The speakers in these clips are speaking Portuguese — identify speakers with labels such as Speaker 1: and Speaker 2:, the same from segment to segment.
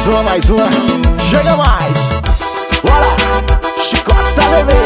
Speaker 1: mais uma. Chega mais. Bora, chicota bebê.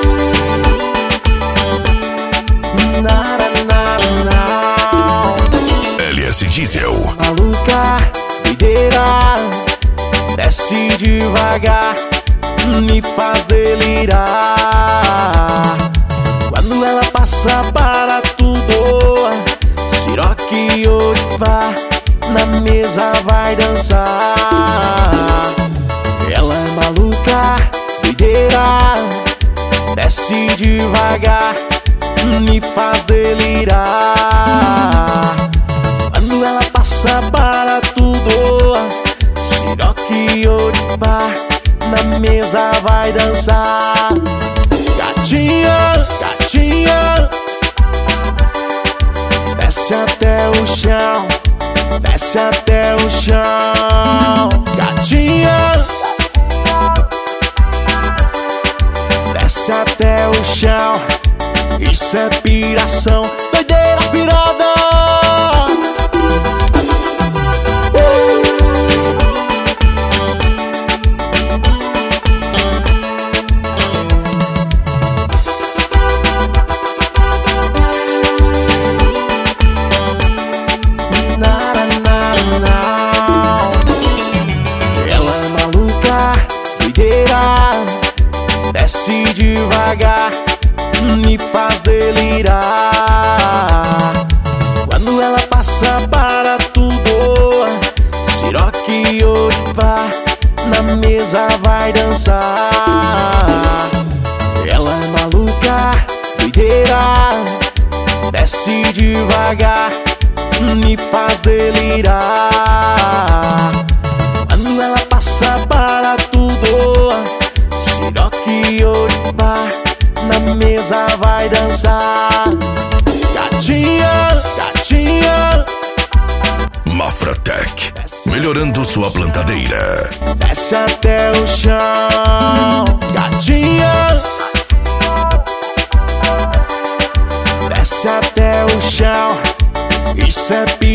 Speaker 2: LS Diesel.
Speaker 1: Maluca, doideira, desce devagar, me faz delirar. Quando ela passa para tudo, Siroque Odivar, na mesa vai dançar. Ela é maluca, doideira, desce devagar, me faz delirar. Quando ela passa para tudo, Siroque Odivar, na mesa vai dançar. Gatinha, gatinha, desce até o chão, desce até o chão. Gatinha, desce até o chão. Isso é piração, doideira pirada. Ela é maluca, doideira, desce devagar, me faz delirar. Quando ela passa para tudo, Siroque Odivar, na mesa vai dançar. Ela é maluca, doideira, desce devagar, me faz delirar. Quando ela passa para tudo, Siroque Odivar, na mesa vai dançar. Gatinha, gatinha,
Speaker 2: Mafratec, melhorando sua plantadeira.
Speaker 1: desce até o chão. Gatinha, desce até o chão. Isso é